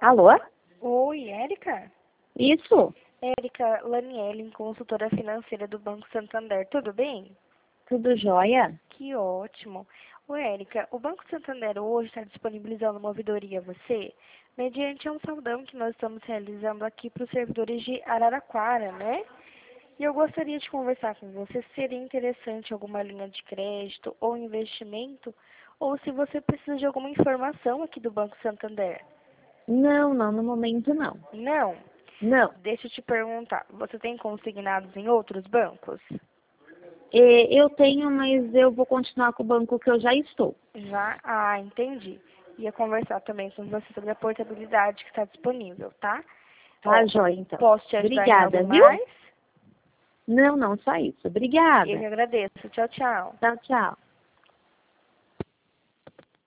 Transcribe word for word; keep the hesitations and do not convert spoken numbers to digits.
Alô? Oi, Érica? Isso? Érica Laniele, consultora financeira do Banco Santander, tudo bem? Tudo jóia? Que ótimo. Ô, Érica, o Banco Santander hoje está disponibilizando uma ouvidoria a você, mediante um saldão que nós estamos realizando aqui para os servidores de Araraquara, né? E eu gostaria de conversar com você se seria interessante alguma linha de crédito ou investimento, ou se você precisa de alguma informação aqui do Banco Santander. Não, não, no momento não. Não? Não. Deixa eu te perguntar, você tem consignados em outros bancos? É, eu tenho, mas eu vou continuar com o banco que eu já estou. Já? Ah, entendi. Ia conversar também com você sobre a portabilidade que está disponível, tá? Tá, Ó, jóia, então. posso te ajudar em Obrigada, algo viu? mais? Não, não, só isso. Eu que Obrigada. agradeço. Tchau, tchau. Tchau, tchau.